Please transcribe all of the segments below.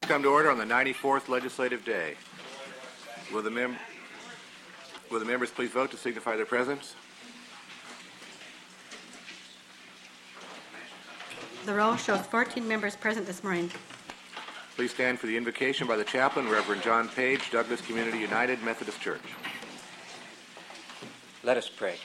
Come to order on the 94th legislative day. Will the members please vote to signify their presence? The roll shows 14 members present this morning. Please stand for the invocation by the chaplain, Reverend John Page, Douglas Community United Methodist Church. Let us pray.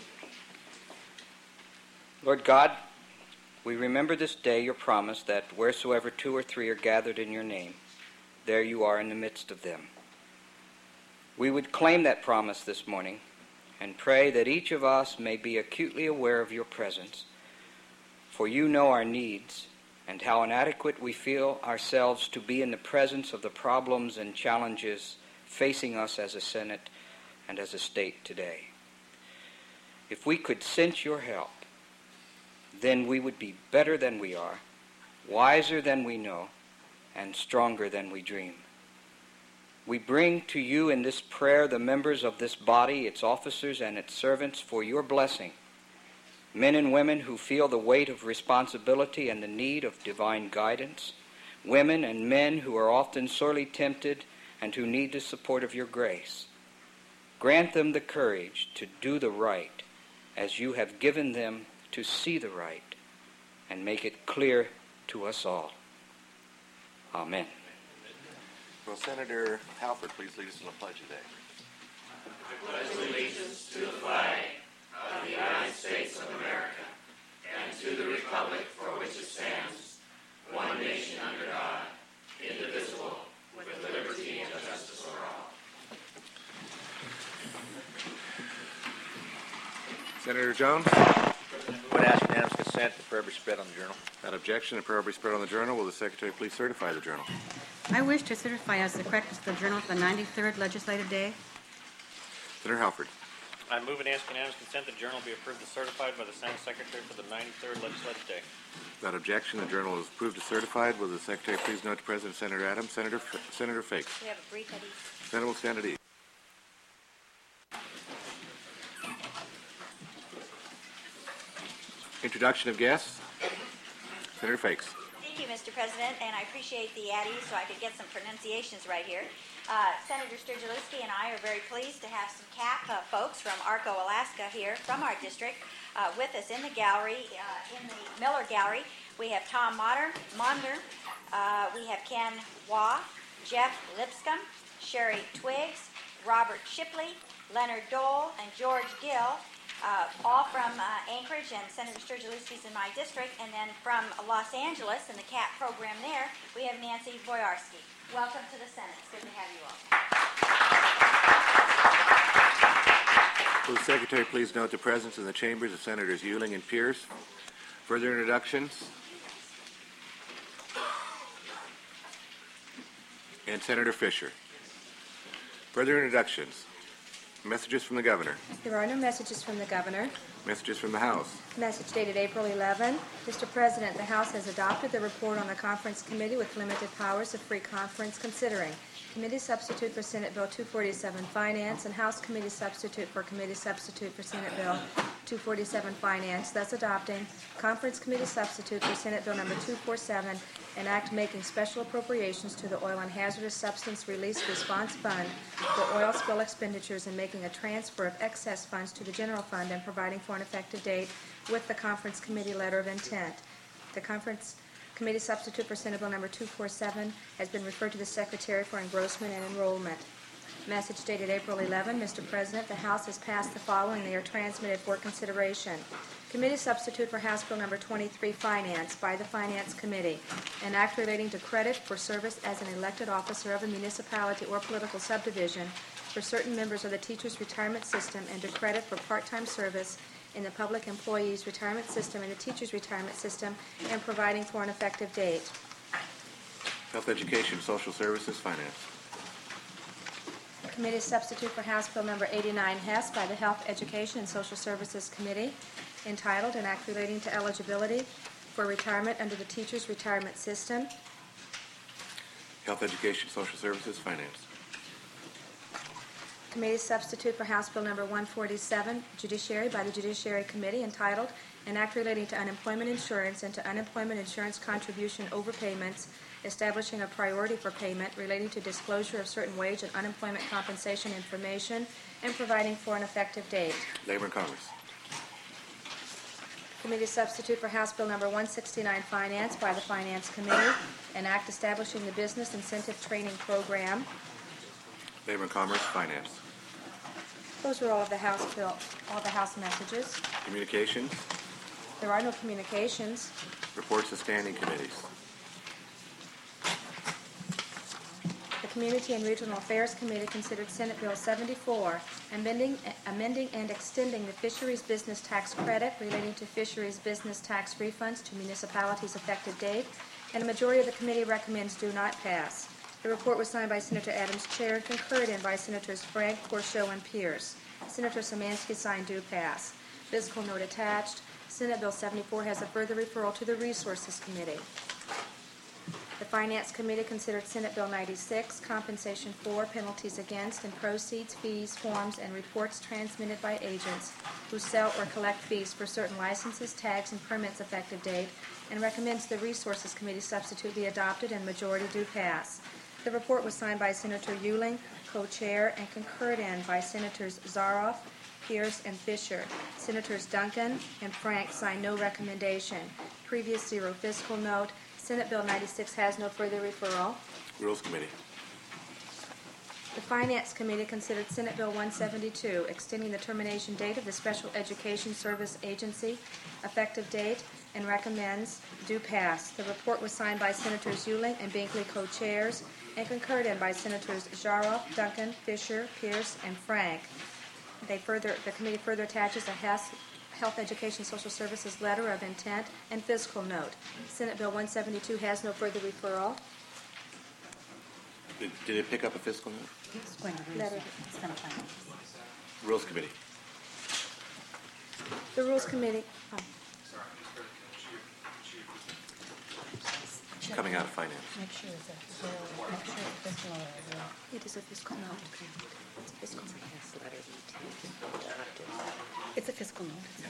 Lord God, we remember this day your promise that wheresoever 2 or 3 are gathered in your name, there you are in the midst of them. We would claim that promise this morning and pray that each of us may be acutely aware of your presence, for you know our needs and how inadequate we feel ourselves to be in the presence of the problems and challenges facing us as a Senate and as a state today. If we could sense your help, then we would be better than we are, wiser than we know, and stronger than we dream. We bring to you in this prayer the members of this body, its officers and its servants, for your blessing. Men and women who feel the weight of responsibility and the need of divine guidance. Women and men who are often sorely tempted and who need the support of your grace. Grant them the courage to do the right as you have given them to see the right and make it clear to us all. Amen. Will Senator Halford please lead us in the pledge today? I pledge allegiance to the flag of the United States of America and to the republic for which it stands, one nation under God, indivisible, with liberty and justice for all. Senator Jones? Would ask unanimous consent the prayer be spread on the journal. Without objection, the prayer will be spread on the journal. Will the Secretary please certify the journal? I wish to certify as the correctness of the journal for the 93rd legislative day. Senator Halford? I move and ask unanimous consent the journal be approved as certified by the Senate Secretary for the 93rd legislative day. Without objection, the journal is approved as certified. Will the Secretary please note to President Senator Adams, Senator Fakes? We have a brief at ease. Senator will stand at ease. Introduction of guests. Senator Fakes. Thank you, Mr. President, and I appreciate the at ease so I could get some pronunciations right here. Senator Sturgielewski and I are very pleased to have some CAP folks from Arco, Alaska here from our district with us in the gallery, in the Miller Gallery. We have Tom Monder, we have Ken Waugh, Jeff Lipscomb, Sherry Twiggs, Robert Shipley, Leonard Dole, and George Gill, all from Anchorage, and Senator Sturgielewski's in my district. And then from Los Angeles in the CAP program there, we have Nancy Boyarsky. Welcome to the Senate. It's good to have you all. Will the Secretary please note the presence in the chambers of Senators Ewing and Pierce? Further introductions? And Senator Fisher. Further introductions. Messages from the Governor. There are no messages from the Governor. Messages from the House. Message dated April 11. Mr. President, the House has adopted the report on the Conference Committee with limited powers of free conference considering Committee Substitute for Senate Bill 247 Finance and House Committee Substitute for Senate Bill 247 Finance, thus adopting Conference Committee Substitute for Senate Bill number 247, an act making special appropriations to the Oil and Hazardous Substance Release Response Fund for oil spill expenditures and making a transfer of excess funds to the general fund and providing for an effective date with the Conference Committee letter of intent. The Conference Committee Substitute for Senate Bill number 247 has been referred to the Secretary for engrossment and enrollment. Message dated April 11. Mr. President, the House has passed the following. They are transmitted for consideration. Committee Substitute for House Bill number 23, Finance, by the Finance Committee. An act relating to credit for service as an elected officer of a municipality or political subdivision for certain members of the Teachers Retirement System and to credit for part-time service in the Public Employees Retirement System and the Teachers Retirement System and providing for an effective date. Health Education, Social Services, Finance. Committee Substitute for House Bill number 89, Hess, by the Health, Education, and Social Services Committee, entitled An Act Relating to Eligibility for Retirement under the Teachers Retirement System. Health Education, Social Services, Finance. Committee Substitute for House Bill number 147, Judiciary, by the Judiciary Committee, entitled An Act Relating to Unemployment Insurance and to Unemployment Insurance Contribution Overpayments establishing a priority for payment relating to disclosure of certain wage and unemployment compensation information, and providing for an effective date. Labor and Commerce. Committee substitute for House Bill Number 169, Finance, by the Finance Committee, an act establishing the Business Incentive Training Program. Labor and Commerce, Finance. Those are all of the House messages. Communications. There are no communications. Reports of standing committees. The Community and Regional Affairs Committee considered Senate Bill 74, amending and extending the Fisheries Business Tax Credit relating to fisheries business tax refunds to municipalities' effective date, and a majority of the committee recommends do not pass. The report was signed by Senator Adams, Chair, and concurred in by Senators Frank, Porchio, and Pierce. Senator Szymanski signed do pass. Fiscal note attached. Senate Bill 74 has a further referral to the Resources Committee. The Finance Committee considered Senate Bill 96, compensation for, penalties against, and proceeds, fees, forms, and reports transmitted by agents who sell or collect fees for certain licenses, tags, and permits effective date, and recommends the Resources Committee substitute be adopted and majority do pass. The report was signed by Senator Euling, co-chair, and concurred in by Senators Zaroff, Pierce, and Fisher. Senators Duncan and Frank signed no recommendation. Previous zero fiscal note. Senate Bill 96 has no further referral. Rules Committee. The Finance Committee considered Senate Bill 172, extending the termination date of the Special Education Service Agency effective date, and recommends do pass. The report was signed by Senators Euling and Binkley co-chairs and concurred in by Senators Zaroff, Duncan, Fisher, Pierce, and Frank. The committee further attaches a Health Education Social Services letter of intent and fiscal note. Senate Bill 172 has no further referral. Did it pick up a fiscal note? It's going to read. Letter. It's going to find it. Rules Committee. The Rules Committee. Coming out of Finance. Make sure it's a fiscal note as well. It is a fiscal note. It's a fiscal note. Yes, letter of intent. It's a fiscal note.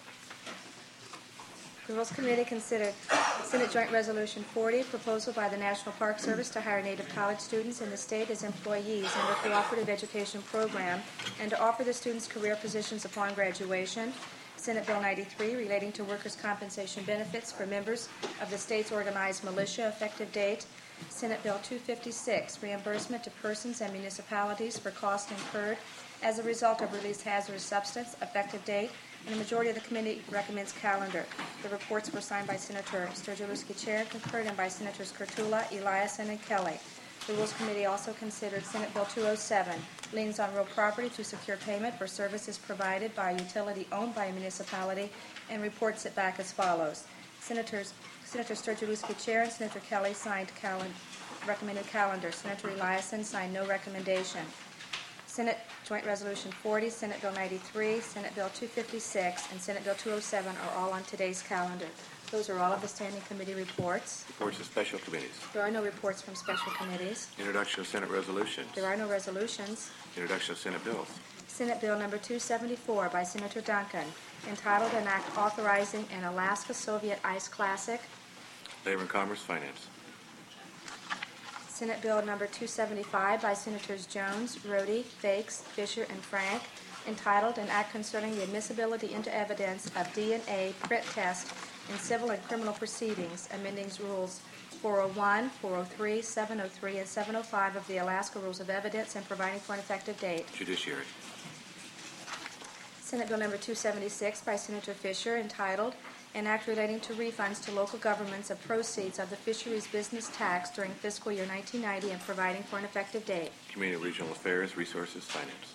The Rules Committee considered Senate Joint Resolution 40, proposal by the National Park Service to hire Native college students in the state as employees under Cooperative Education Program and to offer the students career positions upon graduation. Senate Bill 93, relating to workers' compensation benefits for members of the state's organized militia, effective date. Senate Bill 256, reimbursement to persons and municipalities for costs incurred as a result of released hazardous substance, effective date, and the majority of the committee recommends calendar. The reports were signed by Senator Sturgill-Lewski, Chair, and concurred in by Senators Kurtula, Eliason, and Kelly. The Rules Committee also considered Senate Bill 207, liens on real property to secure payment for services provided by a utility owned by a municipality, and reports it back as follows. Senator Sturgill-Lewski, Chair, and Senator Kelly signed recommended calendar. Senator Eliason signed no recommendation. Senate Joint Resolution 40, Senate Bill 93, Senate Bill 256, and Senate Bill 207 are all on today's calendar. Those are all of the standing committee reports. Reports of special committees. There are no reports from special committees. Introduction of Senate resolutions. There are no resolutions. Introduction of Senate bills. Senate Bill Number 274 by Senator Duncan, entitled An Act Authorizing an Alaska Soviet Ice Classic. Labor and Commerce, Finance. Senate Bill Number 275 by Senators Jones, Rhodey, Fakes, Fisher, and Frank, entitled An Act Concerning the Admissibility into Evidence of DNA Print Test in Civil and Criminal Proceedings, amending Rules 401, 403, 703, and 705 of the Alaska Rules of Evidence and providing for an effective date. Judiciary. Senate Bill Number 276 by Senator Fisher, entitled An Act Relating to Refunds to Local Governments of Proceeds of the Fisheries Business Tax during fiscal year 1990 and providing for an effective date. Community and Regional Affairs, Resources, Finance.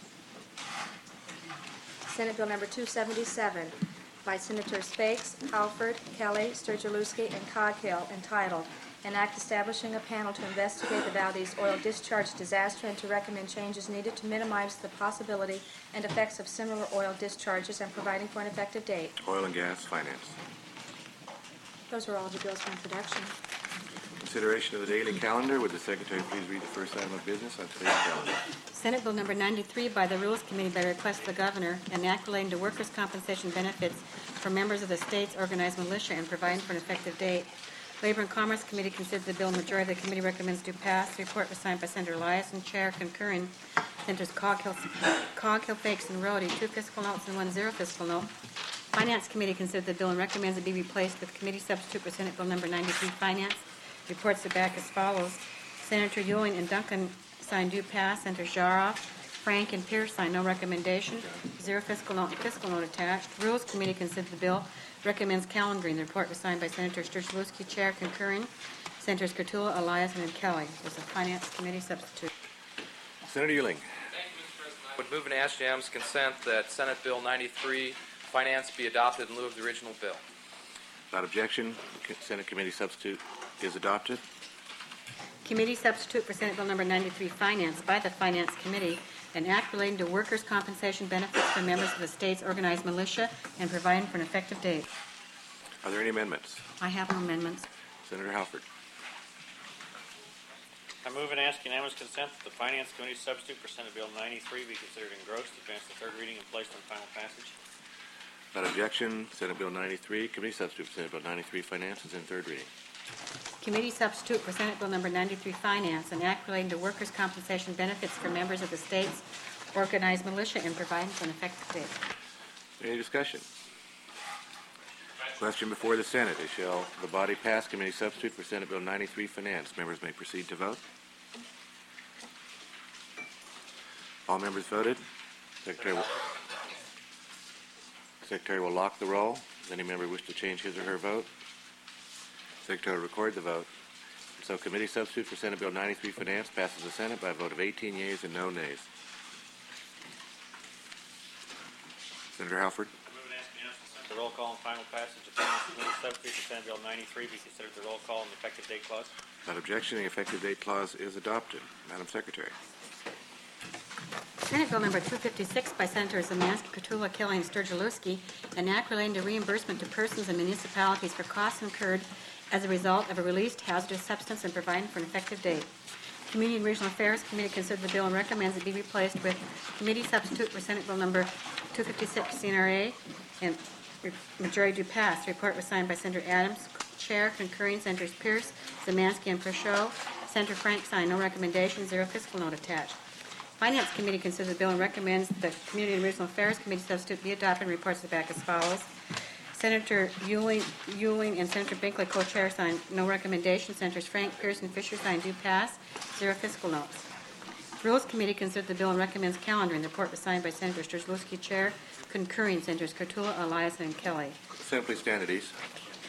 Senate Bill Number 277 by Senators Fakes, Halford, Kelly, Sturgill-Lewski, and Coghill, entitled An Act Establishing a Panel to Investigate the Valdez Oil Discharge Disaster and to recommend changes needed to minimize the possibility and effects of similar oil discharges and providing for an effective date. Oil and Gas, Finance. Those are all the bills for introduction. Consideration of the daily calendar. Would the Secretary please read the first item of business on today's calendar? Senate Bill Number 93 by the Rules Committee by request of the Governor, an act relating to workers' compensation benefits for members of the state's organized militia and providing for an effective date. Labor and Commerce Committee considered the bill. Majority of the committee recommends to pass. The report was signed by Senator Eliason, Chair, concurring. Senators Coghill, Fakes, and Rhodey, 2 fiscal notes and 1 zero fiscal note. Finance Committee considered the bill and recommends it be replaced with committee substitute for Senate Bill number 93, Finance. Reports are back as follows. Senator Ewing and Duncan signed do pass. Senator Jaroff, Frank, and Pierce signed no recommendation. 0 fiscal note and fiscal note attached. Rules Committee considered the bill, recommends calendaring. The report was signed by Senator Sturgeluski, Chair, concurring. Senators Cotulla, Eliason, and Kelly. There's a Finance Committee substitute. Senator Ewing. I would move and ask unanimous consent that Senate Bill 93, Finance, be adopted in lieu of the original bill. Without objection, Senate Committee substitute is adopted. Committee substitute for Senate Bill number 93, Finance, by the Finance Committee, an act relating to workers' compensation benefits for members of the state's organized militia and providing for an effective date. Are there any amendments? I have no amendments. Senator Halford. I move and ask unanimous consent that the Finance Committee substitute for Senate Bill 93 be considered engrossed, advanced to third reading, and placed on final passage. Without objection, Senate Bill 93, Committee substitute for Senate Bill 93, Finance, is in third reading. Committee substitute for Senate Bill number 93, Finance, an act relating to workers' compensation benefits for members of the state's organized militia and providing for an effective date. Any discussion? Question before the Senate is, shall the body pass committee substitute for Senate Bill 93, Finance? Members may proceed to vote. All members voted. Secretary will lock the roll. Does any member wish to change his or her vote? Secretary will record the vote. So committee substitute for Senate Bill 93, Finance, passes the Senate by a vote of 18 yeas and no nays. Senator Halford. The roll call and final passage of Finance Committee substitute for Senate Bill 93 be considered the roll call and the effective date clause. Without objection, the effective date clause is adopted. Madam Secretary. Senate Bill number 256 by Senators Zemansky, Cotulla, Kelly, and Sturgeluski, an act relating to reimbursement to persons and municipalities for costs incurred as a result of a released hazardous substance and providing for an effective date. Community and Regional Affairs Committee considered the bill and recommends it be replaced with committee substitute for Senate Bill number 256, CNRA, and majority do pass. The report was signed by Senator Adams, Chair, concurring Senators Pierce, Zemansky, and Peugeot. Senator Frank signed no recommendation, 0 fiscal note attached. Finance Committee considers the bill and recommends the Community and Regional Affairs Committee substitute be adopted and reports it back as follows. Senator Ewing and Senator Binkley, co-chair, signed no recommendation. Senators Frank, Pierce, and Fisher signed do pass, 0 fiscal notes. Rules Committee considered the bill and recommends calendaring. The report was signed by Senator Sturgeluski, Chair, concurring Senators Cotulla, Eliason, and Kelly. Senate, please stand at ease.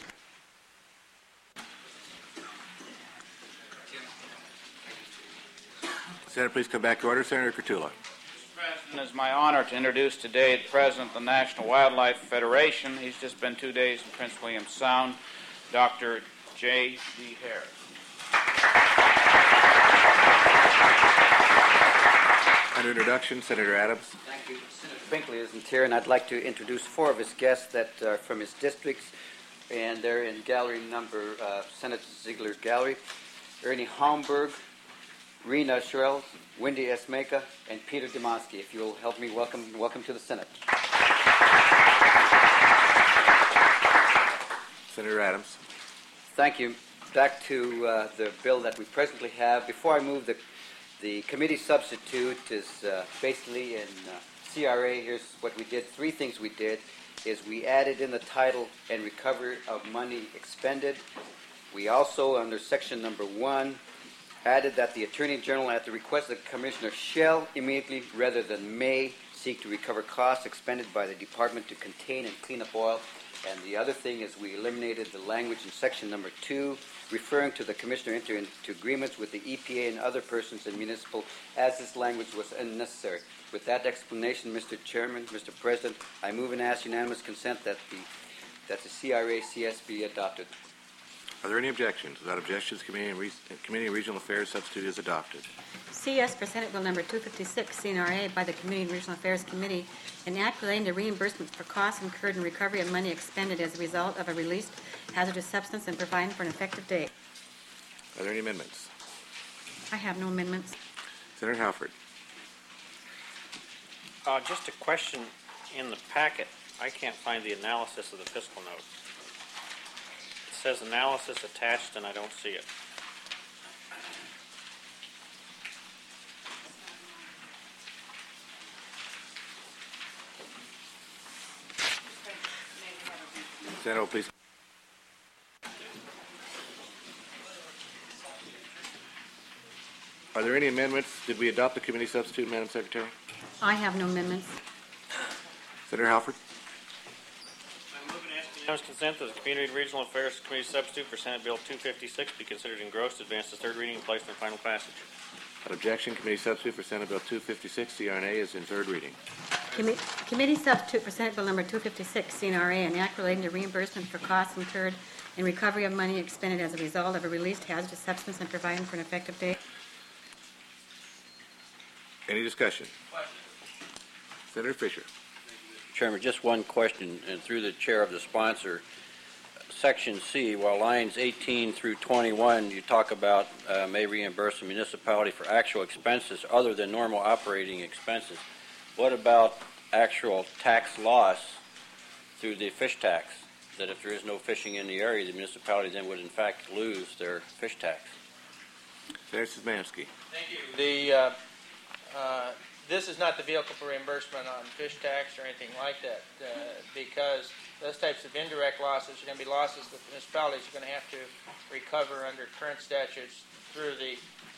Senate, please come back to order. Senator Cotulla. It is my honor to introduce today the President of the National Wildlife Federation. He's just been 2 days in Prince William Sound, Dr. J.D. Harris. Under introduction, Senator Adams. Thank you. Senator Binkley isn't here, and I'd like to introduce 4 of his guests that are from his districts, and they're in gallery number, Senator Ziegler's gallery. Ernie Homburg, Rena Shrells, Wendy Esmeka, and Peter Demosky. If you'll help me welcome to the Senate. Senator Adams. Thank you. Back to the bill that we presently have. Before I move, the committee substitute is basically in CRA. Here's what we did. 3 things we did is we added in the title and recovery of money expended. We also, under section number 1, added that the Attorney General, at the request of the Commissioner, shall immediately, rather than may, seek to recover costs expended by the Department to contain and clean up oil. And the other thing is we eliminated the language in section number 2, referring to the Commissioner entering into agreements with the EPA and other persons in municipal, as this language was unnecessary. With that explanation, Mr. Chairman, Mr. President, I move and ask unanimous consent that the CRA-CS be adopted. Are there any objections? Without objections, Committee and Regional Affairs substitute is adopted. CS for Senate Bill number 256, CNRA, by the Community and Regional Affairs Committee, an act relating to reimbursements for costs incurred in recovery of money expended as a result of a released hazardous substance and providing for an effective date. Are there any amendments? I have no amendments. Senator Halford. Just a question in the packet. I can't find the analysis of the fiscal note. It says analysis attached, and I don't see it. Senator, please. Are there any amendments? Did we adopt the committee substitute, Madam Secretary? I have no amendments. Senator Halford? I move and ask unanimous consent that the Community and Regional Affairs Committee substitute for Senate Bill 256 be considered engrossed, advanced to third reading, and placed in final passage. Without objection, committee substitute for Senate Bill 256, CRNA, is in third reading. Committee substitute for Senate Bill number 256, CNRA, an act relating to reimbursement for costs incurred in recovery of money expended as a result of a released hazardous substance and providing for an effective date. Any discussion? Senator Fisher. Chairman, just one question, and through the chair of the sponsor. Section C, while lines 18 through 21, you talk about may reimburse the municipality for actual expenses other than normal operating expenses. What about actual tax loss through the fish tax? That if there is no fishing in the area, the municipality then would in fact lose their fish tax. Senator Szymanski. Thank you. This is not the vehicle for reimbursement on fish tax or anything like that, because those types of indirect losses are going to be losses that the municipalities are going to have to recover under current statutes through the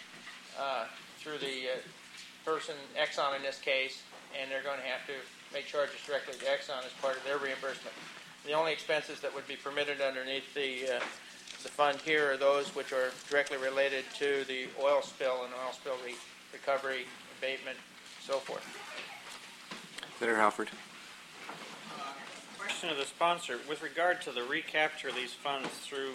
person, Exxon in this case, and they're going to have to make charges directly to Exxon as part of their reimbursement. The only expenses that would be permitted underneath the fund here are those which are directly related to the oil spill and oil spill recovery, abatement, so forth. Senator Halford. Question of the sponsor. With regard to the recapture of these funds through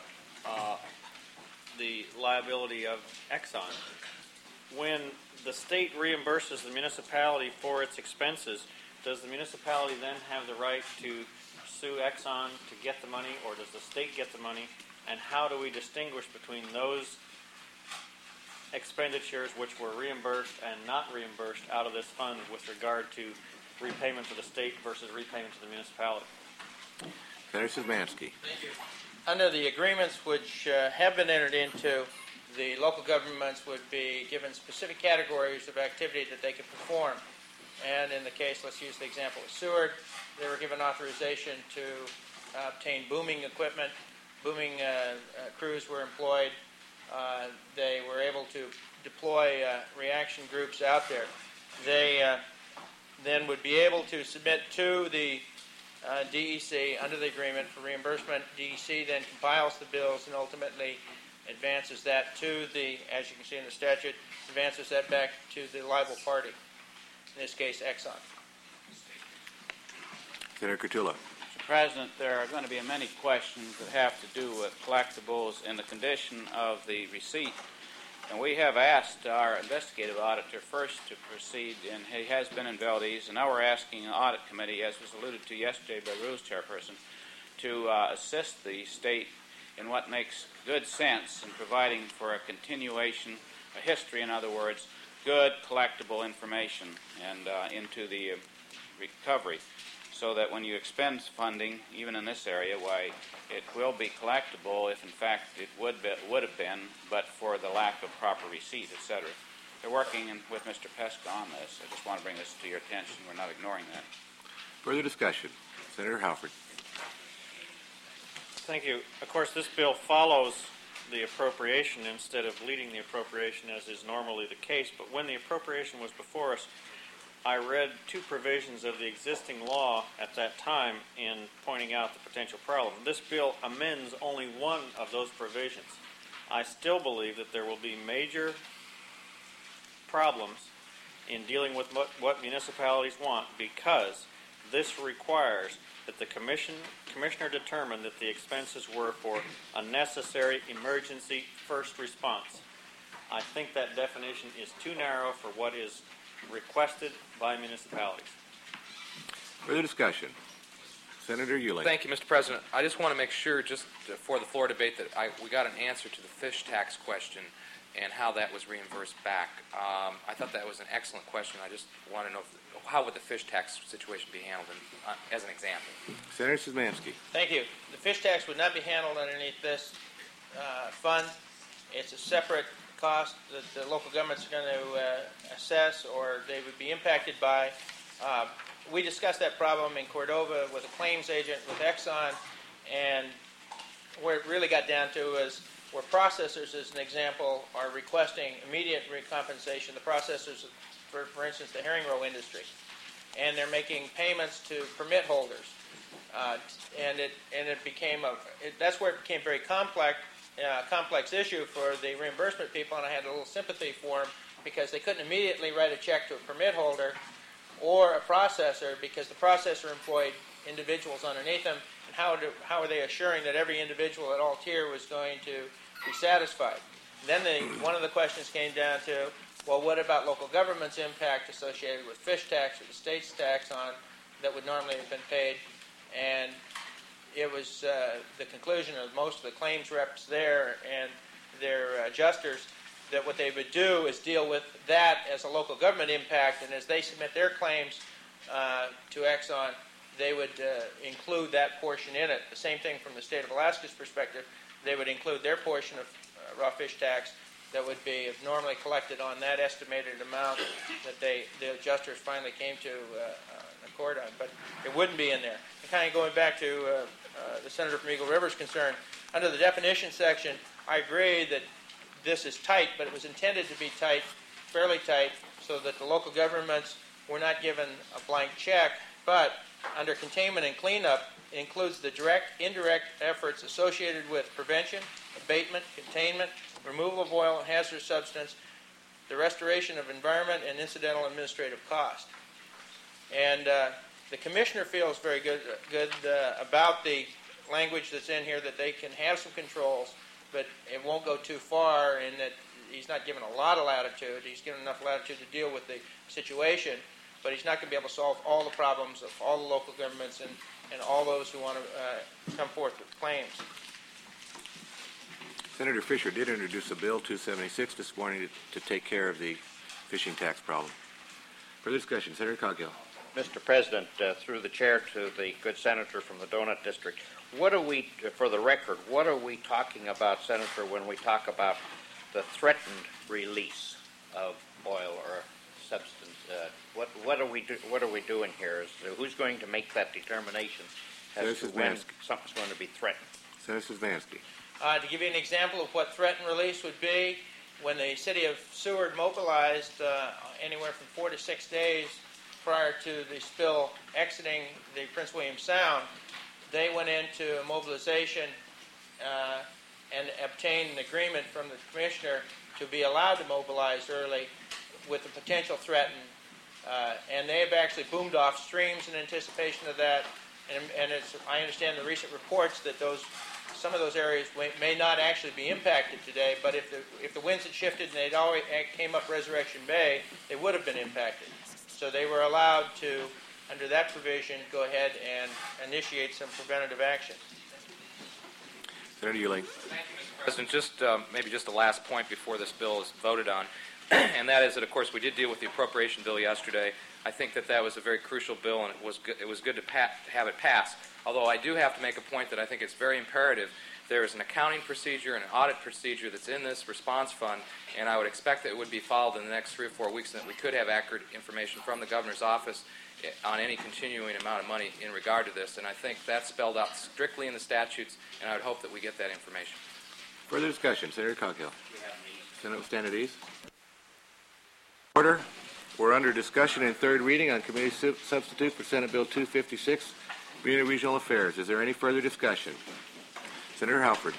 the liability of Exxon, when the state reimburses the municipality for its expenses, does the municipality then have the right to sue Exxon to get the money, or does the state get the money? And how do we distinguish between those expenditures which were reimbursed and not reimbursed out of this fund with regard to repayment to the state versus repayment to the municipality? Senator Szymanski. Thank you. Under the agreements which have been entered into, the local governments would be given specific categories of activity that they could perform. And in the case, let's use the example of Seward, they were given authorization to obtain booming equipment. Booming crews were employed. They were able to deploy reaction groups out there. They then would be able to submit to the DEC under the agreement for reimbursement. DEC then compiles the bills and ultimately advances that to the, as you can see in the statute, advances that back to the liable party, in this case Exxon. Senator Kurtula. Mr. President, there are going to be many questions that have to do with collectibles and the condition of the receipt. And we have asked our investigative auditor first to proceed, and he has been in Valdez, and now we're asking the audit committee, as was alluded to yesterday by Rules Chairperson, to assist the state in what makes good sense in providing for a continuation, a history, in other words, good collectible information and into the recovery, so that when you expend funding, even in this area, why it will be collectible if in fact it would have been, but for the lack of proper receipt, etc. They're working with Mr. Pesca on this. I just want to bring this to your attention. We're not ignoring that. Further discussion. Senator Halford. Thank you. Of course, this bill follows the appropriation instead of leading the appropriation, as is normally the case. But when the appropriation was before us, I read two provisions of the existing law at that time in pointing out the potential problem. This bill amends only one of those provisions. I still believe that there will be major problems in dealing with what municipalities want, because this requires that the commissioner determine that the expenses were for a necessary emergency first response. I think that definition is too narrow for what is requested by municipalities. Further discussion. Senator Euling. Thank you, Mr. President. I just want to make sure, just for the floor debate, that we got an answer to the fish tax question. and how that was reimbursed back. I thought that was an excellent question. I just want to know how would the fish tax situation be handled as an example. Senator Szymanski. Thank you. The fish tax would not be handled underneath this fund. It's a separate cost that the local governments are going to assess or they would be impacted by. We discussed that problem in Cordova with a claims agent, with Exxon, and where it really got down to is where processors, as an example, are requesting immediate recompensation. The processors, for instance, the herring roe industry, and they're making payments to permit holders, and it became that's where it became very complex issue for the reimbursement people, and I had a little sympathy for them because they couldn't immediately write a check to a permit holder or a processor because the processor employed individuals underneath them, and how are they assuring that every individual at all tier was going to be satisfied? Then one of the questions came down to, well, what about local government's impact associated with fish tax or the state's tax on that would normally have been paid? And it was the conclusion of most of the claims reps there and their adjusters that what they would do is deal with that as a local government impact, and as they submit their claims to Exxon, they would include that portion in it. The same thing from the state of Alaska's perspective. They would include their portion of raw fish tax that would be normally collected on that estimated amount that the adjusters finally came to an accord on, but it wouldn't be in there. And kind of going back to the senator from Eagle River's concern, under the definition section, I agree that this is tight, but it was intended to be tight, fairly tight, so that the local governments were not given a blank check, but under containment and cleanup, it includes the direct, indirect efforts associated with prevention, abatement, containment, removal of oil and hazardous substance, the restoration of environment, and incidental administrative cost. And the commissioner feels very good about the language that's in here, that they can have some controls, but it won't go too far, and that he's not given a lot of latitude. He's given enough latitude to deal with the situation, but he's not going to be able to solve all the problems of all the local governments and all those who want to come forth with claims. Senator Fisher did introduce a bill 276 this morning to take care of the fishing tax problem. Further discussion, Senator Coghill. Mr. President, through the chair to the good senator from the Donut District, what are we, for the record, what are we talking about, Senator, when we talk about the threatened release of oil or substance? What are we doing here? Who's going to make that determination as to when something's going to be threatened? Senator Szymanski. To give you an example of what threatened release would be, when the city of Seward mobilized anywhere from 4 to 6 days prior to the spill exiting the Prince William Sound, they went into a mobilization and obtained an agreement from the commissioner to be allowed to mobilize early with the potential threatened. And they have actually boomed off streams in anticipation of that. And I understand the recent reports that some of those areas may not actually be impacted today, but if the winds had shifted and they'd already came up Resurrection Bay, they would have been impacted. So they were allowed to, under that provision, go ahead and initiate some preventative action. Senator Ewing. Thank you, Mr. President. Just maybe just the last point before this bill is voted on, and that is that, of course, we did deal with the appropriation bill yesterday. I think that was a very crucial bill, and it was good to have it pass. Although I do have to make a point that I think it's very imperative. There is an accounting procedure and an audit procedure that's in this response fund, and I would expect that it would be followed in the next 3 or 4 weeks, and that we could have accurate information from the governor's office on any continuing amount of money in regard to this. And I think that's spelled out strictly in the statutes, and I would hope that we get that information. Further discussion, Senator Coghill. Senate will stand at ease. Order. We're under discussion in third reading on committee substitute for Senate Bill 256, Community Regional Affairs. Is there any further discussion? Senator Halford.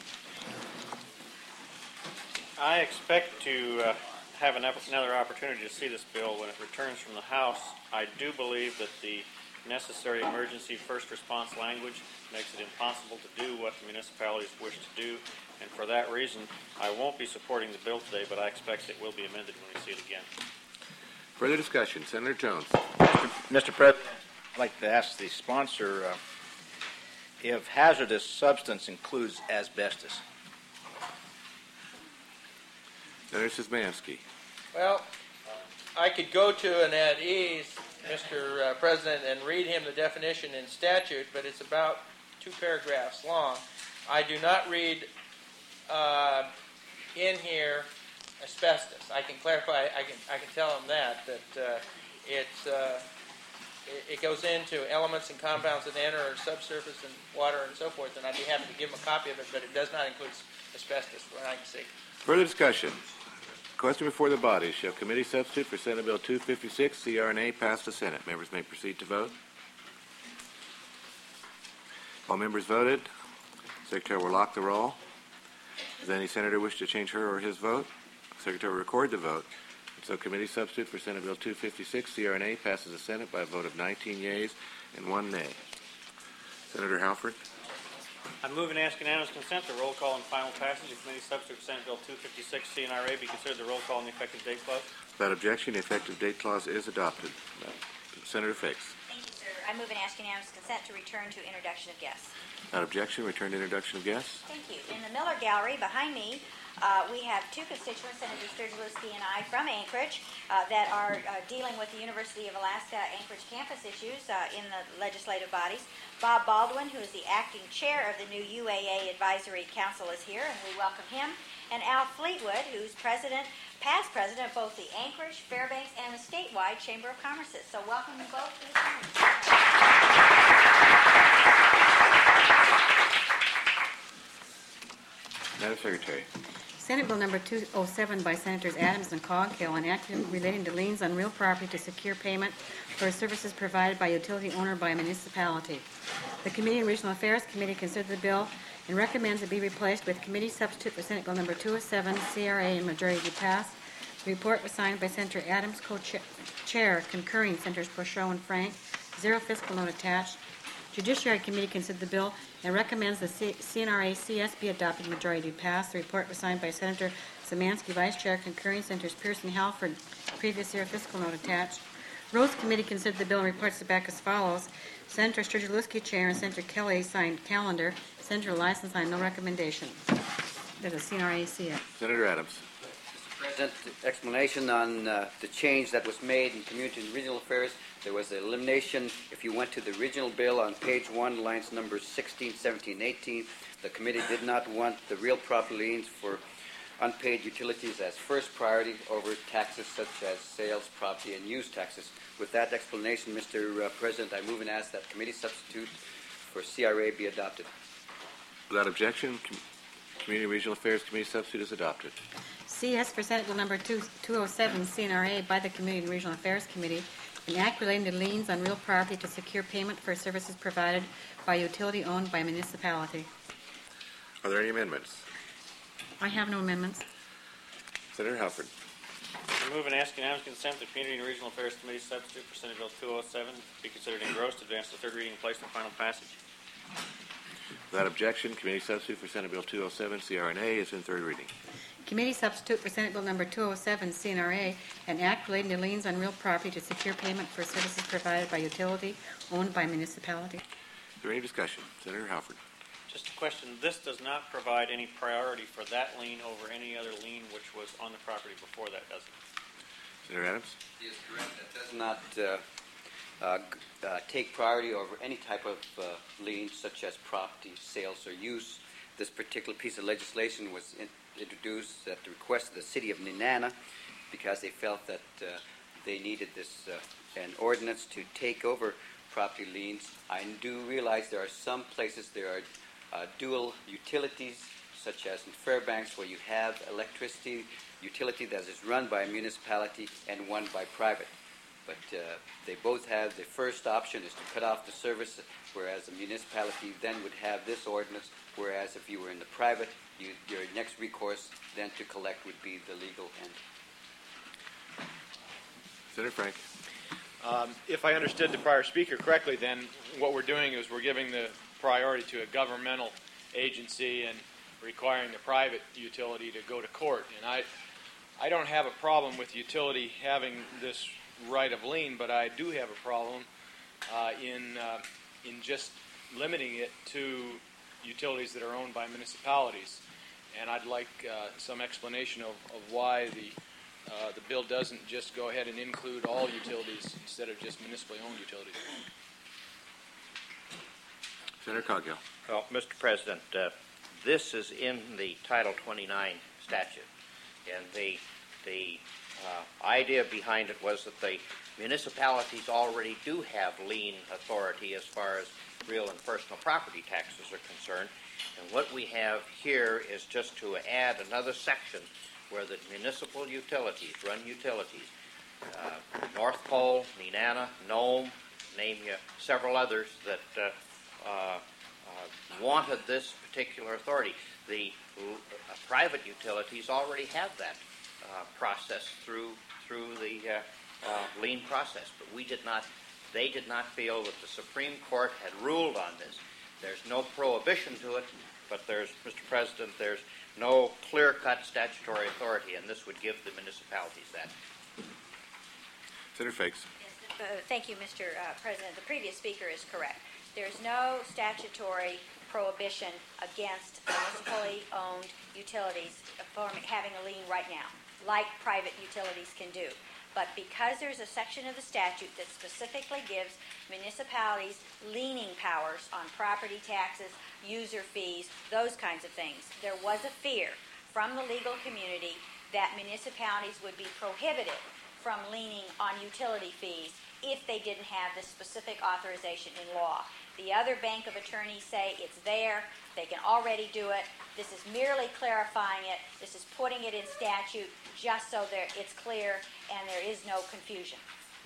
I expect to have another opportunity to see this bill when it returns from the House. I do believe that the necessary emergency first response language makes it impossible to do what the municipalities wish to do, and for that reason, I won't be supporting the bill today, but I expect it will be amended when we see it again. Further discussion, Senator Jones. Mr. President, I'd like to ask the sponsor if hazardous substance includes asbestos. Senator Szymanski. Well, I could go to and at ease, Mr. President, and read him the definition in statute, but it's about 2 paragraphs long. I do not read in here asbestos. I can clarify. I can tell him that it goes into elements and compounds that enter subsurface and water and so forth, and I'd be happy to give him a copy of it, but it does not include asbestos, what I can see. Further discussion. Question before the body. Shall committee substitute for Senate Bill 256, CRNA, pass the Senate? Members may proceed to vote. All members voted. Secretary will lock the roll. Does any senator wish to change her or his vote? Secretary will record the vote. So committee substitute for Senate Bill 256, CRNA, passes the Senate by a vote of 19 yeas and 1 nay. Senator Halford. I move and ask unanimous consent the roll call and final passage of committee substitute for Senate Bill 256 CNRA be considered the roll call and the effective date clause. Without objection, the effective date clause is adopted. Senator Fix. Thank you, sir. I move and ask unanimous consent to return to introduction of guests. Without objection, return to introduction of guests. Thank you. In the Miller Gallery behind me, we have 2 constituents, Senator Sturgielewski and I, from Anchorage, that are dealing with the University of Alaska Anchorage campus issues in the legislative bodies. Bob Baldwin, who is the acting chair of the new UAA Advisory Council, is here, and we welcome him. And Al Fleetwood, who's past president of both the Anchorage, Fairbanks, and the statewide Chamber of Commerce. So welcome you both to the Congress. Madam Secretary. Senate Bill Number 207 by Senators Adams and Coghill, an act relating to liens on real property to secure payment for services provided by utility owner by a municipality. The Committee on Regional Affairs Committee considered the bill and recommends it be replaced with committee substitute for Senate Bill Number 207, CRA, and majority to pass. The report was signed by Senator Adams, co-chair, concurring Senators Pochot and Frank. 0 fiscal note attached. Judiciary Committee considered the bill and recommends the CNRA-CS be adopted majority to pass. The report was signed by Senator Szymanski, Vice Chair, concurring Senators Pearson and Halford. Previous year fiscal note attached. Rules Committee considered the bill and reports it back as follows. Senator Sturgielewski, Chair, and Senator Kelly signed calendar. Senator Lyson signed no recommendation. There's a CNRA-CS. Senator Adams. Mr. President, explanation on the change that was made in Community and Regional Affairs. There was an elimination. If you went to the original bill on page 1, lines numbers 16, 17, 18, the committee did not want the real property liens for unpaid utilities as first priority over taxes such as sales, property, and use taxes. With that explanation, Mr. President, I move and ask that committee substitute for CRA be adopted. Without objection, Community and Regional Affairs Committee substitute is adopted. CS for Senate Bill Number 207, CNRA, by the Committee and Regional Affairs Committee, an act relating to liens on real property to secure payment for services provided by utility owned by a municipality. Are there any amendments? I have no amendments. Senator Halford. I move and ask unanimous consent the Community and Regional Affairs Committee substitute for Senate Bill 207 be considered engrossed, advance to third reading, and placed on final passage. Without objection, committee substitute for Senate Bill 207, CRNA, is in third reading. Committee substitute for Senate Bill Number 207, CNRA, an act relating to liens on real property to secure payment for services provided by utility owned by municipality. Is there any discussion? Senator Halford. Just a question. This does not provide any priority for that lien over any other lien which was on the property before that, does it? Senator Adams. Yes, correct. That does not take priority over any type of lien, such as property, sales, or use. This particular piece of legislation was introduced at the request of the city of Nenana because they felt that they needed this an ordinance to take over property liens. I do realize there are some places there are dual utilities, such as in Fairbanks, where you have electricity utility that is run by a municipality and one by private. But they both have, the first option is to cut off the service, whereas the municipality then would have this ordinance, whereas if you were in the private, your next recourse then to collect would be the legal end. Senator Frank. If I understood the prior speaker correctly, then what we're doing is we're giving the priority to a governmental agency and requiring the private utility to go to court. And I don't have a problem with utility having this right of lien, but I do have a problem in just limiting it to utilities that are owned by municipalities. and I'd like some explanation of why the bill doesn't just go ahead and include all utilities instead of just municipally owned utilities. Senator Coghill. Well, Mr. President, this is in the Title 29 statute, and the idea behind it was that the municipalities already do have lien authority as far as real and personal property taxes are concerned, and what we have here is just to add another section where the municipal utilities, run utilities, North Pole, Nenana, Nome, name you several others that wanted this particular authority. The private utilities already have that process through the lien process, but they did not feel that the Supreme Court had ruled on this. There's no prohibition to it, but there's, Mr. President, there's no clear-cut statutory authority, and this would give the municipalities that. Senator Fakes. Thank you, Mr. President. The previous speaker is correct. There's no statutory prohibition against municipally owned utilities having a lien right now, like private utilities can do. But because there's a section of the statute that specifically gives municipalities liening powers on property taxes, user fees, those kinds of things, there was a fear from the legal community that municipalities would be prohibited from leaning on utility fees if they didn't have this specific authorization in law. The other bank of attorneys say it's there, they can already do it. This is merely clarifying it. This is putting it in statute just so it's clear and there is no confusion.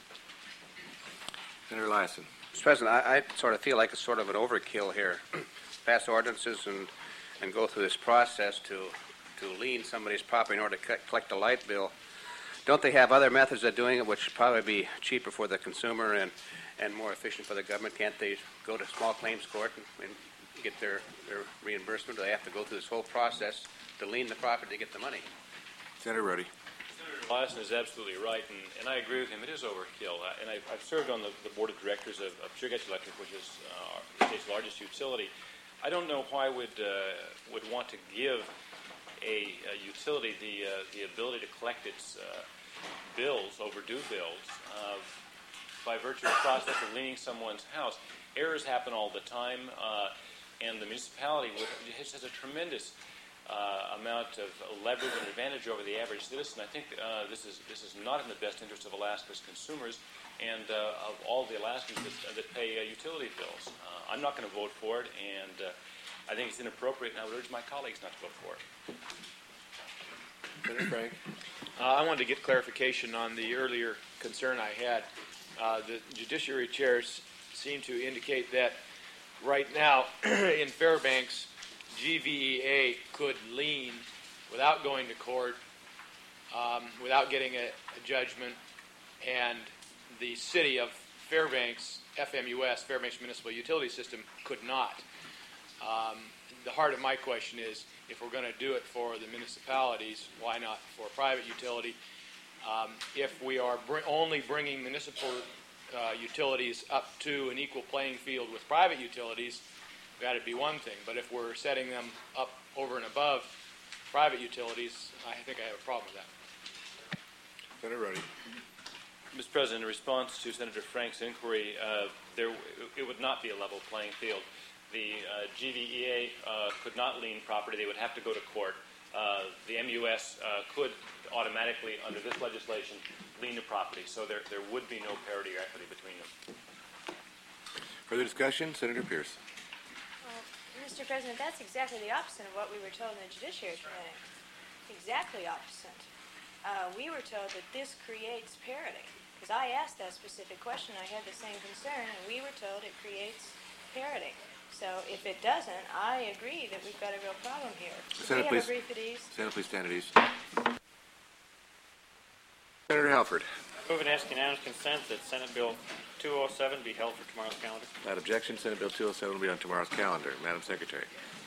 Senator Eliason. Mr. President, I sort of feel like it's sort of an overkill here. Pass ordinances and go through this process to lien somebody's property in order to collect a light bill. Don't they have other methods of doing it which would probably be cheaper for the consumer and more efficient for the government? Can't they go to small claims court and get their reimbursement? Do they have to go through this whole process to lien the property to get the money? Senator Rhodey. Senator Eliason is absolutely right, and I agree with him. It is overkill. And I've served on the board of directors of Chugach Electric, which is the state's largest utility. I don't know why would want to give a utility the ability to collect its bills, overdue bills, by virtue of the process of leaning someone's house. Errors happen all the time, and the municipality has a tremendous amount of leverage and advantage over the average citizen. I think this is not in the best interest of Alaska's consumers and of all the Alaskans that pay utility bills. I'm not going to vote for it, and I think it's inappropriate, and I would urge my colleagues not to vote for it. Senator Frank. I wanted to get clarification on the earlier concern I had. The judiciary chairs seem to indicate that right now in Fairbanks, GVEA could lien without going to court, without getting a judgment, and the city of Fairbanks, FMUS, Fairbanks Municipal Utility System, could not. The heart of my question is, if we're going to do it for the municipalities, why not for a private utility? If we are only bringing municipal utilities up to an equal playing field with private utilities, that'd be one thing. But if we're setting them up over and above private utilities, I think I have a problem with that. Senator Rhodey. Mr. President, in response to Senator Frank's inquiry, it would not be a level playing field. The GVEA could not lien property. They would have to go to court. The MUS could automatically, under this legislation, lien the property. So there would be no parity or equity between them. Further discussion? Senator Pierce. Mr. President, that's exactly the opposite of what we were told in the Judiciary Committee. Exactly opposite. We were told that this creates parity. Because I asked that specific question, I had the same concern, and we were told it creates parity. So if it doesn't, I agree that we've got a real problem here. Senator, we have a brief at ease. Senator, please stand at ease. Senator Halford. Move and ask unanimous consent that Senate Bill 207 be held for tomorrow's calendar. Without objection, Senate Bill 207 will be on tomorrow's calendar. Madam Secretary.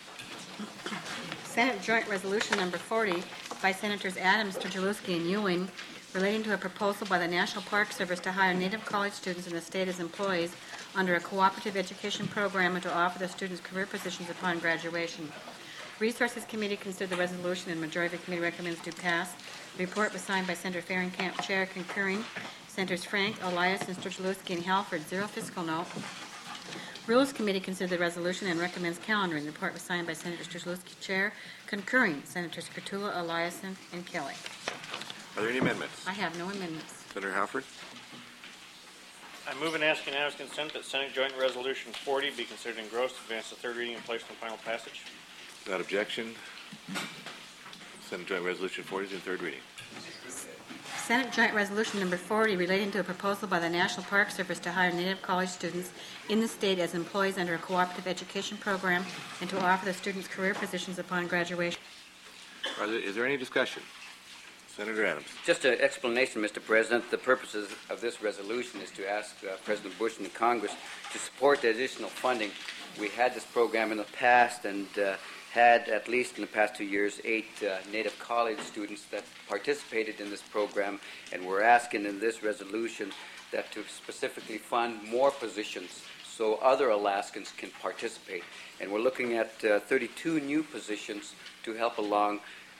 Senate Joint Resolution Number 40 by Senators Adams, Strzelecki, and Ewing relating to a proposal by the National Park Service to hire Native college students in the state as employees under a cooperative education program and to offer the students career positions upon graduation. Resources Committee considered the resolution and majority of the committee recommends to pass. The report was signed by Senator Fahrenkamp, Chair, concurring Senators Frank, Elias, and Sturgeluski and Halford. Zero fiscal note. Rules Committee considered the resolution and recommends calendaring. The report was signed by Senator Sturgeluski, Chair, concurring Senators Cotula, Eliason, and Kelly. Are there any amendments? I have no amendments. Senator Halford? I move and ask unanimous consent that Senate Joint Resolution 40 be considered engrossed, advance to third reading, and placed on final passage. Without objection, Senate Joint Resolution 40 is in third reading. Senate Joint Resolution Number 40 relating to a proposal by the National Park Service to hire Native college students in the state as employees under a cooperative education program and to offer the students career positions upon graduation. Is there any discussion? Senator Adams. Just an explanation, Mr. President. The purposes of this resolution is to ask President Bush and the Congress to support the additional funding. We had this program in the past and had, at least in the past 2 years, 8 Native college students that participated in this program, and we're asking in this resolution that to specifically fund more positions so other Alaskans can participate. And we're looking at 32 new positions to help along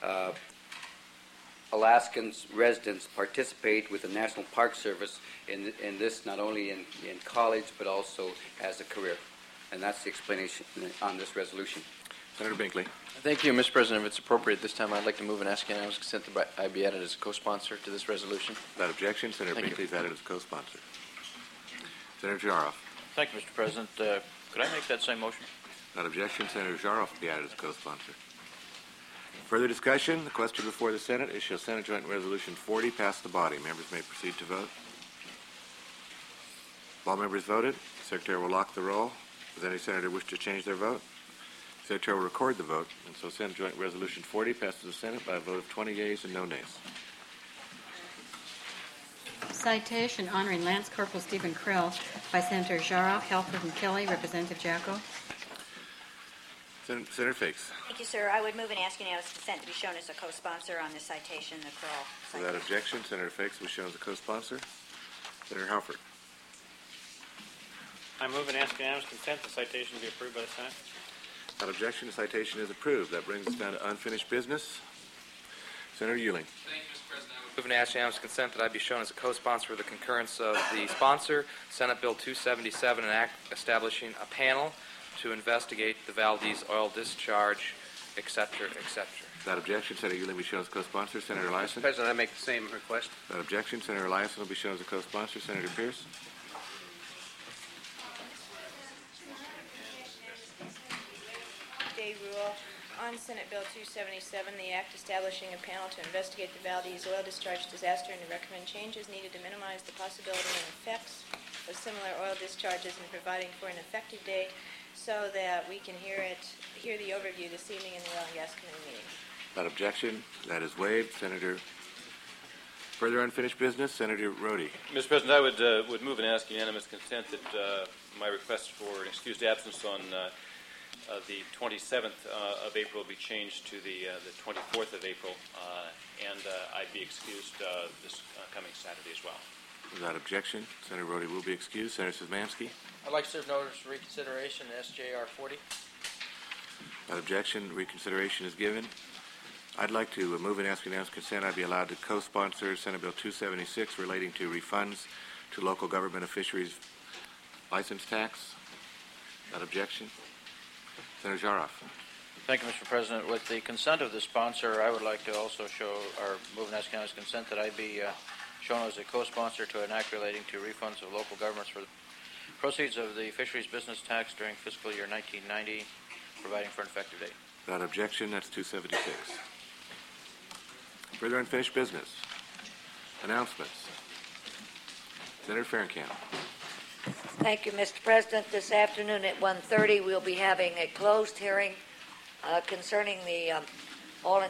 Alaskans residents participate with the National Park Service in this, not only in college but also as a career. And that's the explanation on this resolution. Senator Binkley. Thank you, Mr. President. If it's appropriate at this time, I'd like to move and ask unanimous consent that I be added as a co-sponsor to this resolution. Without objection, Senator Binkley is added as co-sponsor. Senator Jaroff. Thank you, Mr. President. Could I make that same motion? Without objection, Senator Jaroff will be added as co-sponsor. Further discussion? The question before the Senate is, shall Senate Joint Resolution 40 pass the body? Members may proceed to vote. All members voted. The Secretary will lock the roll. Does any senator wish to change their vote? The Secretary will record the vote, and so Senate Joint Resolution 40 passes the Senate by a vote of 20 yeas and no nays. Citation honoring Lance Corporal Stephen Krill by Senator Jaroff, Halford, and Kelly. Representative Jacko. Senator Fakes. Thank you, sir. I would move and ask unanimous consent to be shown as a co-sponsor on this citation, the Kroll citation. Without objection, Senator Fakes will be shown as a co-sponsor. Senator Halford. I move and ask unanimous consent the citation be approved by the Senate. Without objection, the citation is approved. That brings us down to unfinished business. Senator Ewing. Thank you, Mr. President. I would move and ask unanimous consent that I be shown as a co-sponsor with the concurrence of the sponsor, Senate Bill 277, an act establishing a panel to investigate the Valdez oil discharge, etc., etc. Without objection, Senator Ewing will be shown as co-sponsor. Senator Eliason. Mr. President, I make the same request. Without objection, Senator Eliason will be shown as a co-sponsor. Senator Pierce. Day rule on Senate Bill 277, the act establishing a panel to investigate the Valdez oil discharge disaster and to recommend changes needed to minimize the possibility and effects of similar oil discharges and providing for an effective date so that we can hear the overview this evening in the Oil and Gas Committee meeting. Without objection, that is waived. Senator, further unfinished business. Senator Rhodey. Mr. President, I would move and ask unanimous consent that my request for an excused absence on the 27th of April be changed to the 24th of April, and I'd be excused this coming Saturday as well. Without objection, Senator Rhodey will be excused. Senator Szymanski. I'd like to serve notice of reconsideration, SJR 40. Without objection, reconsideration is given. I'd like to move and ask unanimous consent I be allowed to co-sponsor Senate Bill 276 relating to refunds to local government of fisheries license tax. Without objection. Senator Jaroff. Thank you, Mr. President. With the consent of the sponsor, I would like to also move and ask unanimous consent that I be shown as a co-sponsor to an act relating to refunds of local governments for the proceeds of the fisheries business tax during fiscal year 1990, providing for an effective date. Without objection, that's 276. Further unfinished business. Announcements. Senator Fahrenkamp. Thank you, Mr. President. This afternoon at 1:30, we'll be having a closed hearing concerning the oil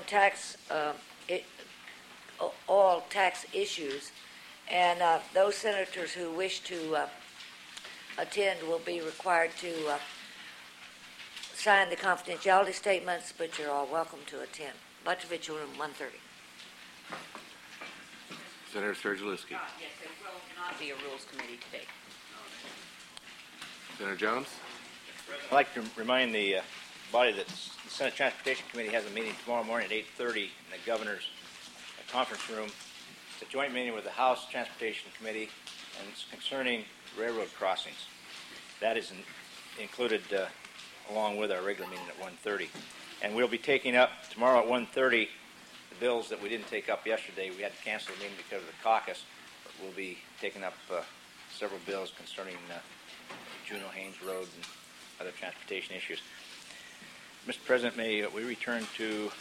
tax issues, and those senators who wish to attend will be required to sign the confidentiality statements, but you're all welcome to attend. Butrovich Room 130. Senator Sturgeluski. Yes, there will not be a Rules Committee today. Senator Jones. I'd like to remind the body that the Senate Transportation Committee has a meeting tomorrow morning at 8:30 in the governor's conference room. It's a joint meeting with the House Transportation Committee, and it's concerning railroad crossings. That is included along with our regular meeting at 1:30. And we'll be taking up tomorrow at 1:30 the bills that we didn't take up yesterday. We had to cancel the meeting because of the caucus, but we'll be taking up several bills concerning Juneau Haynes Road and other transportation issues. Mr. President, may we return to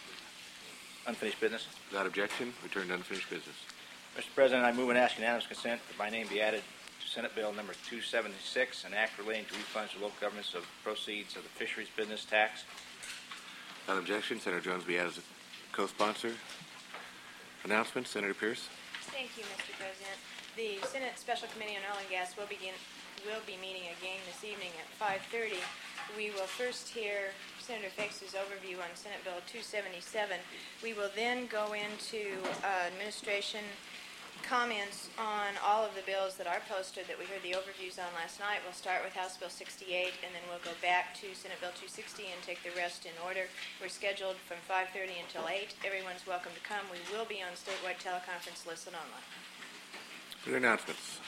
unfinished business? Without objection, return to unfinished business. Mr. President, I move and ask unanimous consent that my name be added to Senate Bill number 276, an act relating to refunds to local governments of proceeds of the fisheries business tax. Without objection, Senator Jones be added as a co-sponsor. Announcements, Senator Pierce. Thank you, Mr. President. The Senate Special Committee on Oil and Gas will be meeting again this evening at 5:30. We will first hear Senator Fix's overview on Senate Bill 277. We will then go into administration comments on all of the bills that are posted that we heard the overviews on last night. We'll start with House Bill 68, and then we'll go back to Senate Bill 260 and take the rest in order. We're scheduled from 5:30 until 8. Everyone's welcome to come. We will be on statewide teleconference, listen online. Further announcements.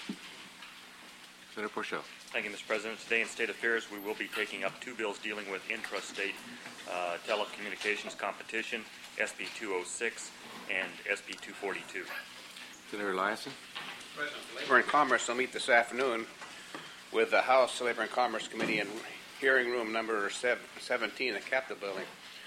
Senator Porchel. Thank you, Mr. President. Today in State Affairs, we will be taking up two bills dealing with intrastate telecommunications competition, SB 206 and SB 242. Senator Eliason. Labor and Commerce will meet this afternoon with the House Labor and Commerce Committee in hearing room number 17 in the Capitol Building.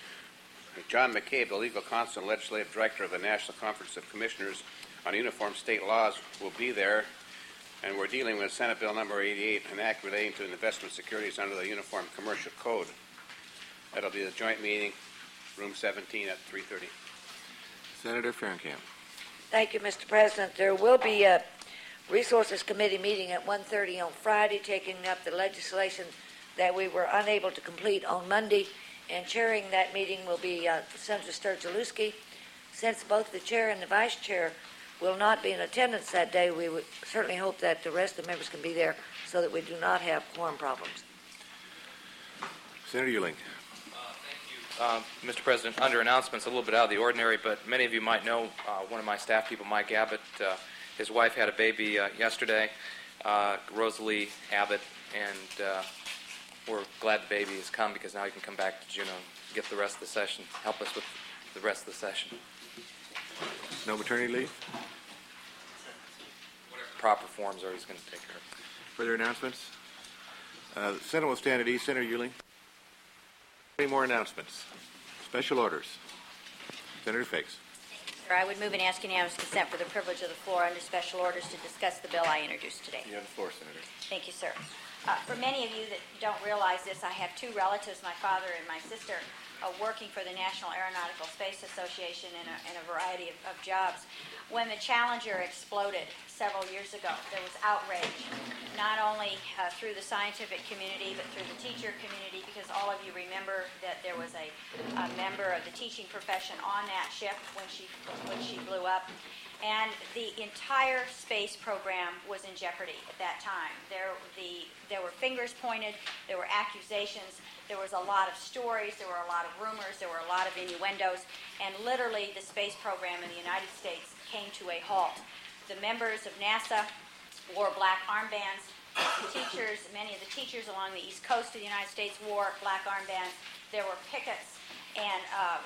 John McCabe, the legal counsel and legislative director of the National Conference of Commissioners on Uniform State Laws, will be there. And we're dealing with Senate Bill number 88, an act relating to investment securities under the Uniform Commercial Code. That'll be the joint meeting, room 17 at 3:30. Senator Fahrenkamp. Thank you, Mr. President. There will be a Resources Committee meeting at 1:30 on Friday, taking up the legislation that we were unable to complete on Monday, and chairing that meeting will be Senator Sturgill-Lewski. Since both the chair and the vice chair will not be in attendance that day, we would certainly hope that the rest of the members can be there so that we do not have quorum problems. Senator Ewing. Mr. President, under announcements, a little bit out of the ordinary, but many of you might know one of my staff people, Mike Abbott. His wife had a baby yesterday, Rosalie Abbott, and we're glad the baby has come because now he can come back to Juneau and get the rest of the session, help us with the rest of the session. No maternity leave? Proper forms are he's going to take care of. Further announcements? The Senate will stand at ease. Senator Ewing. Any more announcements? Special orders. Senator Fix. Sir, I would move and ask unanimous consent for the privilege of the floor under special orders to discuss the bill I introduced today. You have the floor, Senator. Thank you, sir. For many of you that don't realize this, I have two relatives, my father and my sister, working for the National Aeronautical Space Association in a variety of jobs. When the Challenger exploded several years ago, there was outrage, not only through the scientific community, but through the teacher community, because all of you remember that there was a member of the teaching profession on that ship when she blew up. And the entire space program was in jeopardy at that time. There were fingers pointed, there were accusations, there was a lot of stories, there were a lot of rumors, there were a lot of innuendos, and literally the space program in the United States came to a halt. The members of NASA wore black armbands. The teachers, many of the teachers along the East Coast of the United States wore black armbands. There were pickets and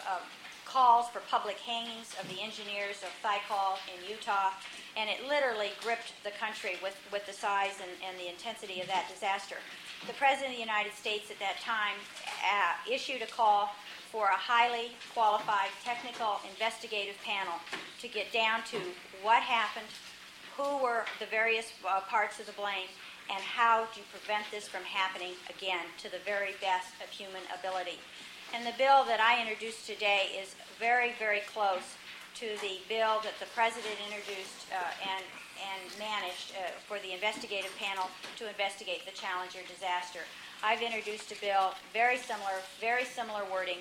calls for public hangings of the engineers of Thiokol in Utah, and it literally gripped the country with the size and the intensity of that disaster. The President of the United States at that time issued a call for a highly qualified technical investigative panel to get down to what happened, who were the various parts of the blame, and how to prevent this from happening again to the very best of human ability. And the bill that I introduced today is very, very close to the bill that the President introduced and managed for the investigative panel to investigate the Challenger disaster. I've introduced a bill, very similar wording,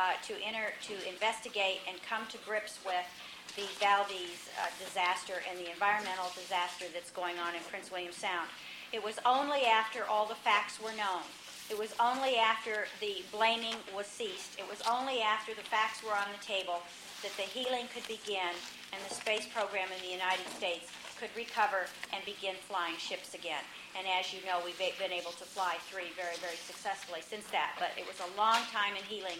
to investigate and come to grips with the Valdez disaster and the environmental disaster that's going on in Prince William Sound. It was only after all the facts were known It was only after the blaming was ceased, it was only after the facts were on the table that the healing could begin and the space program in the United States could recover and begin flying ships again. And as you know, we've been able to fly 3 very, very successfully since that. But it was a long time in healing.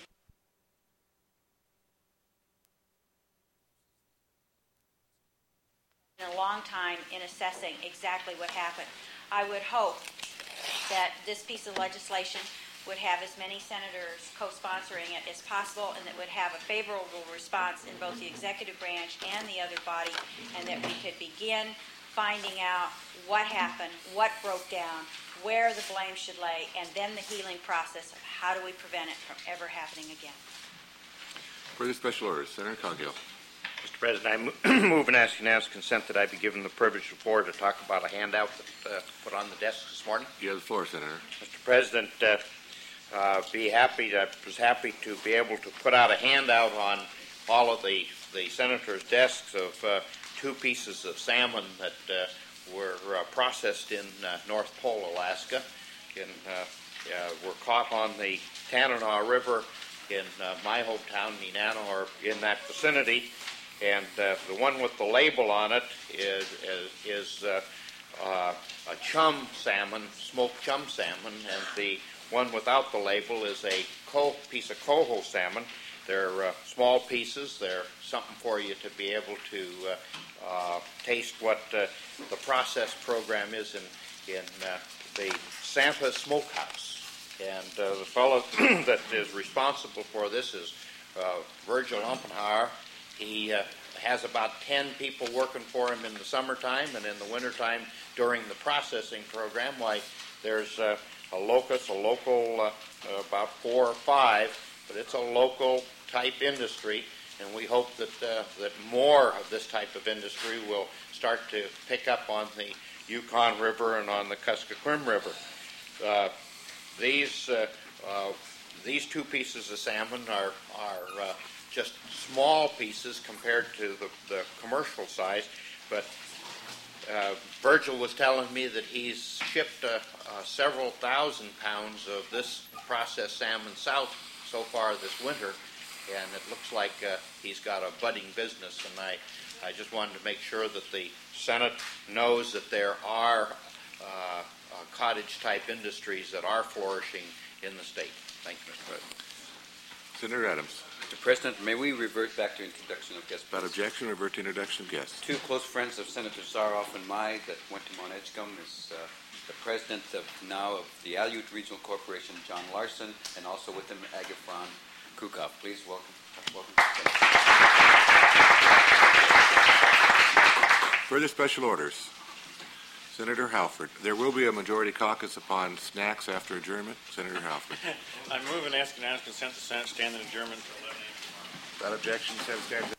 And a long time in assessing exactly what happened. I would hope that this piece of legislation would have as many senators co-sponsoring it as possible, and that would have a favorable response in both the executive branch and the other body, and that we could begin finding out what happened, what broke down, where the blame should lay, and then the healing process of how do we prevent it from ever happening again. Further special orders. Senator Coghill. Mr. President, I move and ask unanimous consent that I be given the privilege of the floor to talk about a handout that put on the desk this morning. You have the floor, Senator. Mr. President, I was happy to be able to put out a handout on all of the senators' desks of 2 pieces of salmon that were processed in North Pole, Alaska, and were caught on the Tanana River in my hometown, Nenana, or in that vicinity. And the one with the label on it is a chum salmon, smoked chum salmon, and the one without the label is a piece of coho salmon. They're small pieces. They're something for you to be able to taste what the process program is in the Santa Smokehouse. And the fellow that is responsible for this is Virgil Umpenhauer. He has about 10 people working for him in the summertime, and in the wintertime during the processing program, why there's a local, about 4 or 5, but it's a local type industry, and we hope that more of this type of industry will start to pick up on the Yukon River and on the Kuskokwim River. These 2 pieces of salmon are just small pieces compared to the commercial size, but Virgil was telling me that he's shipped several thousand pounds of this processed salmon south so far this winter, and it looks like he's got a budding business, and I just wanted to make sure that the Senate knows that there are cottage-type industries that are flourishing in the state. Thank you, Mr. President. Senator Adams. Mr. President, may we revert back to introduction of guests? Without objection, revert to introduction of guests. 2 close friends of Senator Zaroff and I that went to Mount Edgecombe is the president of the Aleut Regional Corporation, John Larson, and also with him, Agafron Kukov. Please welcome. Further special orders. Senator Halford. There will be a majority caucus upon snacks after adjournment. Senator Halford. I move and ask unanimous consent the Senate stand in adjournment. Without objection, 7 stands.